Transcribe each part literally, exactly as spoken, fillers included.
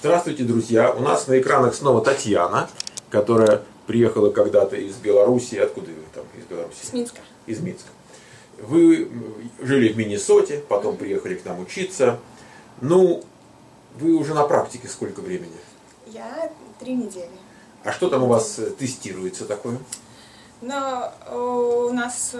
Здравствуйте, друзья! У нас на экранах снова Татьяна, которая приехала когда-то из Беларуси. Откуда вы там из Беларуси? Из Минска. Из Минска. Вы жили в Миннесоте, потом приехали к нам учиться. Ну, вы уже на практике сколько времени? Я три недели. А что там у вас тестируется такое? Но у нас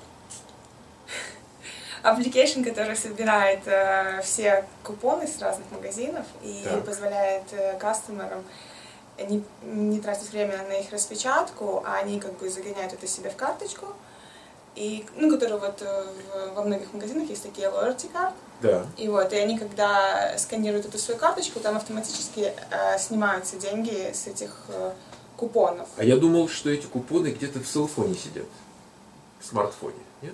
application, который собирает э, все купоны с разных магазинов и так. позволяет э, кастомерам не, не тратить время на их распечатку, а они как бы загоняют это себе в карточку. И, ну, которые вот в, во многих магазинах есть такие loyalty card. Да. И вот, и они, когда сканируют эту свою карточку, там автоматически э, снимаются деньги с этих э, купонов. А я думал, что эти купоны где-то в селфоне сидят, в смартфоне, нет?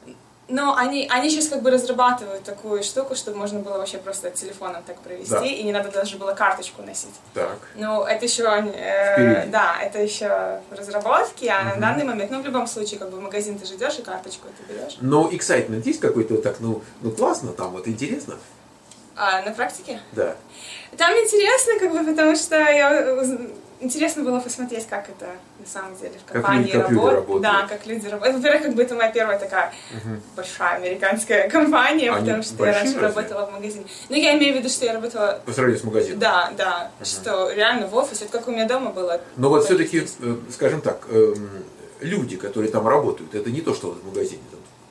Но они, они сейчас как бы разрабатывают такую штуку, чтобы можно было вообще просто телефоном так провести, да. И не надо даже было карточку носить. Так. Ну, это еще, э, да, это еще разработки, а угу. на данный момент, ну, в любом случае, как бы в магазин ты же идешь и карточку ты берешь. Но excitement есть какой-то так, ну, ну, классно там, вот интересно? А, на практике? Да. Там интересно, как бы, потому что я... Интересно было посмотреть, как это на самом деле в компании как люди, работает. работают. Да, как люди работают. Во-первых, как бы это моя первая такая угу. большая американская компания, Они потому что я раньше разве? работала в магазине. Ну, я имею в виду, что я работала... По сравнению с магазином? Да, да, угу. что реально в офисе, это как у меня дома было. Но вот все-таки, скажем так, люди, которые там работают, это не то, что в магазине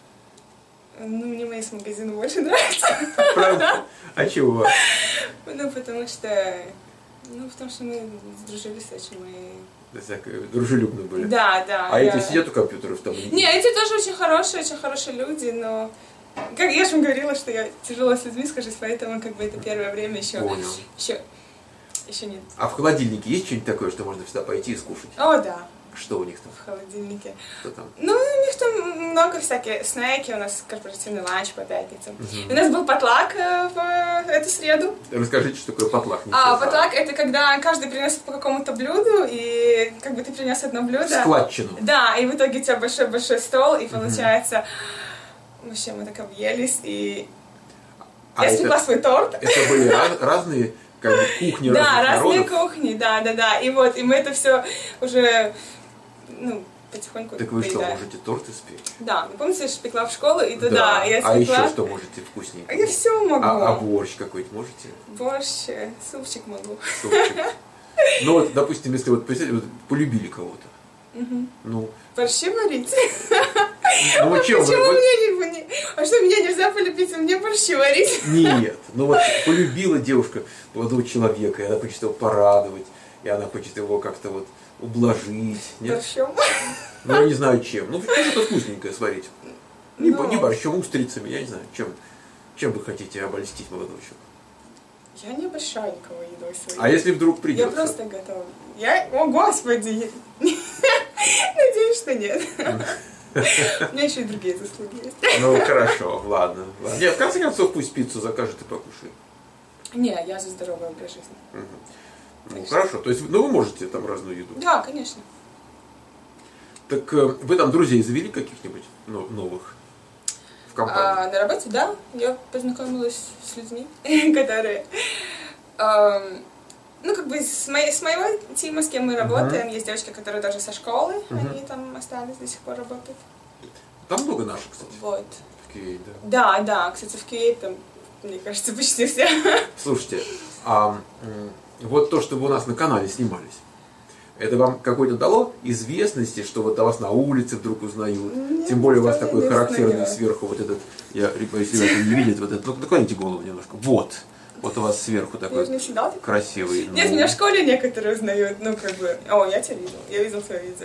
там. Ну, мне мои с магазина больше нравятся. Правда? А чего? Ну, потому что... Ну, потому что мы сдружились с этим и... Так, дружелюбно были. Да, да. А я... эти сидят у компьютеров там? Не, эти тоже очень хорошие, очень хорошие люди, но... Как я же вам говорила, что я тяжело с людьми скажусь, поэтому как бы это первое время еще... Понял. Еще, еще нет. А в холодильнике есть что-нибудь такое, что можно всегда пойти и скушать? О, да. Что у них там? В холодильнике. Что там? Ну, у них там много всяких снеки, у нас корпоративный ланч по пятницам. Угу. У нас был потлак в эту среду. Расскажите, что такое потлак. А, потлак это когда каждый приносит по какому-то блюду, и как бы ты принес одно блюдо. Складчину. Да, и в итоге у тебя большой-большой стол, и получается... Угу. Вообще, мы так объелись, и... А я спекла свой торт. Это были раз, разные как бы, кухни разных Да, разные народов. кухни, да, да, да. И вот, и мы это все уже... Ну, потихоньку так вы поедаем. что, можете торт испечь? Да, вы помните, я же пекла в школу, и туда да. я спекла... А еще что можете вкусненького? Я все могу. А, а борщ какой-то можете? Борщ, супчик могу. Супчик. Ну вот, допустим, если вот, вот полюбили кого-то, угу. ну... Борщи варить? Ну, а чем почему вы... мне не... А что, меня нельзя полюбить, а мне борщи варить? Нет, ну вот полюбила девушка молодого человека, и она хочет его порадовать, и она хочет его как-то вот ублажить. Нет? Борщом? Ну, я не знаю чем. Ну, что-то вкусненькое сварить. Не, Но... не борщом, устрицами, я не знаю, чем, чем вы хотите обольстить молодого человека. Я не обольщаю никого едой своей. А если вдруг придется? Я просто готова. Я... О, Господи! Надеюсь, что нет. У меня еще и другие заслуги есть. Ну, хорошо, ладно. ладно. Нет, в конце концов, пусть пиццу закажет и покушает. Не, я за здоровый образ жизни. Угу. Ну, хорошо. То есть, ну, вы можете там разную еду? Да, конечно. Так вы там друзей завели каких-нибудь новых в компании? А, на работе, да. Я познакомилась с людьми, которые... Эм, ну, как бы с, моей, с моего тима, с кем мы работаем, uh-huh. есть девочки, которые даже со школы, uh-huh. они там остались, до сих пор работают. Там много наших, кстати. Вот. В кью эй, да? Да, да, кстати, в кью эй там, мне кажется, почти все. Слушайте, а вот то, что вы у нас на канале снимались, это вам какой-то дало известности, что вот о вас на улице вдруг узнают? Нет, тем более у вас такой характерный сверху вот этот, я, если ребята не видят, вот этот, ну, наклоните голову немножко, вот. Вот у вас сверху такой красивый. Нет, ну... меня в школе некоторые узнают, ну как бы, о, я тебя видел, я видел твое видео.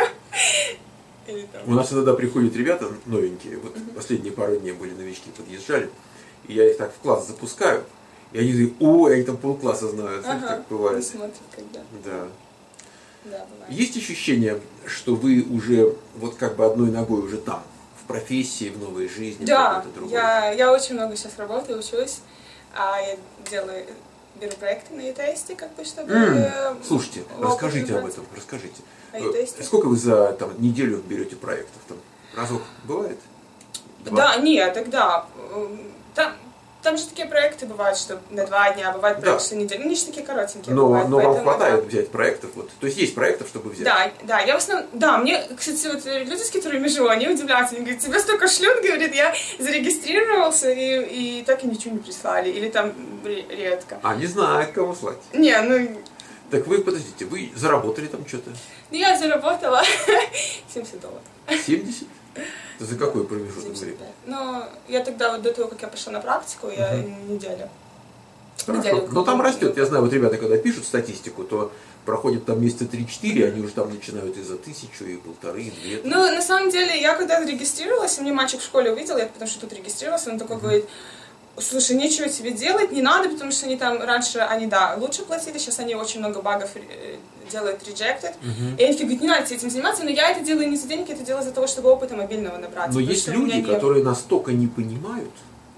Или там. У нас иногда приходят ребята новенькие, вот uh-huh. последние пару дней были новички, подъезжали, и я их так в класс запускаю, и они говорят, ой, они там полкласса знают, ага, как бывает. Смотрят, когда. Да. Да, бывает. Есть ощущение, что вы уже вот как бы одной ногой уже там, в профессии, в новой жизни? Да, я, я очень много сейчас работаю, учусь. А я делаю, беру проекты на ю-тесте, как бы, чтобы... Mm. Слушайте, расскажите об этом, расскажите. А сколько вы за там, неделю берете проектов? Там, разок бывает? Два? Да, нет, тогда... Там, Там же такие проекты бывают, что на два дня, бывают проекты, Да. что неделю. Они же такие коротенькие Но, бывают. но вам поэтому, хватает да. взять проектов, вот. То есть есть проектов, чтобы взять. Да, да, я в основном, да, мне, кстати, вот люди, с которыми живу, они удивляются, они говорят, тебя столько шлют, говорит, я зарегистрировался и, и так и ничего не прислали, или там редко. А, не знаю, кого слать. Не, ну, Так вы, подождите, вы заработали там что-то? ну я заработала семьдесят долларов. семьдесят? За какой промежуток семьдесят времени? пять. Но я тогда, вот до того, как я пошла на практику, я Мгм. неделю. Хорошо. неделю Но там как бы- растет. Я знаю, вот ребята, когда пишут статистику, то проходит там месяца три-четыре, они уже там начинают и за тысячу, и полторы, и две. Ну, на самом деле, я когда зарегистрировалась, и мне мальчик в школе увидел, я потому что тут регистрировался, он такой говорит, слушай, нечего тебе делать, не надо, потому что они там раньше, они, да, лучше платили, сейчас они очень много багов э, делают rejected. Мгм. И они такие говорят, не надо тебе этим заниматься, но я это делаю не за деньги, это делаю за того, чтобы опыта мобильного набрать. Но потому есть что у меня люди, нет. которые настолько не понимают,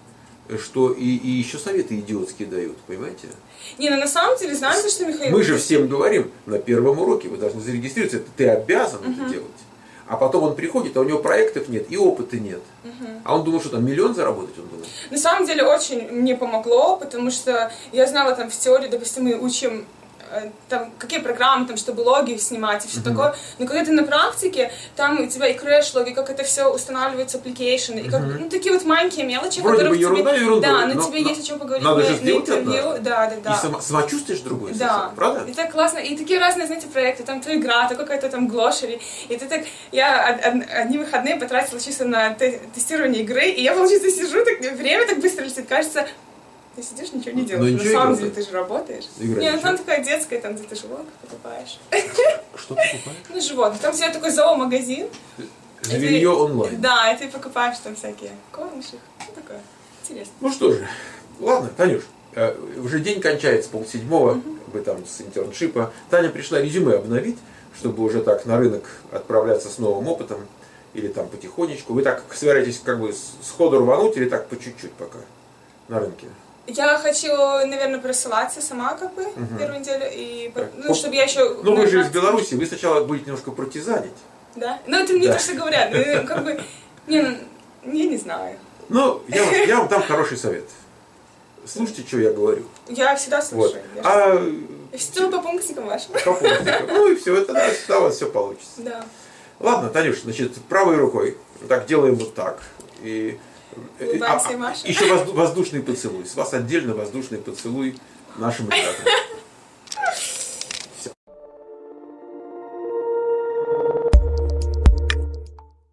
что и, и еще советы идиотские дают, понимаете? Не, ну на самом деле, знаете, что, Михаил? Мы же всем говорим на первом уроке, вы должны зарегистрироваться, это ты обязан Мгм. это делать. А потом он приходит, а у него проектов нет и опыта нет. Мгм. А он думал, что там миллион заработать, он думал. На самом деле очень мне помогло, потому что я знала там в теории, допустим, мы учим э, там, какие программы, там, чтобы логи снимать и все Мгм. такое. Но когда ты на практике, там у тебя и крэш-логи, как это все устанавливается, application, и как, Мгм. ну, такие вот маленькие мелочи, Вроде бы которых ерунда тебе... ерундой, Да, но, но- тебе но есть о чем поговорить надо на, же на сделать интервью. однажды. Да, да, да. И само, самочувствие же другое, Да. совсем, правда? И так классно. И такие разные, знаете, проекты. Там то игра, то какая-то там глошери. И ты так... Я од- од- одни выходные потратила чисто на те- тестирование игры, и я, получается, сижу, так время так быстро летит. Кажется, ты сидишь, ничего не делаешь. ничего На самом играть. деле ты же работаешь. Играть Не, ну там ничего. такая детская, там где ты животных покупаешь. Что покупаешь? Ну, животных. Там у тебя такой зоомагазин. Живилье И ты- онлайн. Да, и ты покупаешь там всякие кормушек. Ну, такое. Интересно. Ну что же, ладно, Танюш, э, уже день кончается, полседьмого, вы там с интерншипа. Таня пришла резюме обновить, чтобы уже так на рынок отправляться с новым опытом, или там потихонечку. Вы так собираетесь как бы с- сходу рвануть, или так по чуть-чуть пока на рынке? Я хочу, наверное, просылаться сама как бы Мгм. первую неделю. И, Так, ну, чтобы я еще... Ну вы же из Беларуси, вы сначала будете немножко партизанить. Да? Ну, это мне Да. то, что говорят. Ну, как бы, не, ну, я не знаю. Ну, я вам, я вам дам хороший совет. Слушайте, что я говорю. Я всегда Вот. слушаю. Я А все по пунктикам вашим. по пунктикам. Ну и все, это да, всегда у вас все получится. Да. Ладно, Танюш, значит, правой рукой так делаем вот так. И, Улыбаемся и машем. еще воздушный поцелуй. С вас отдельно воздушный поцелуй нашим ребятам.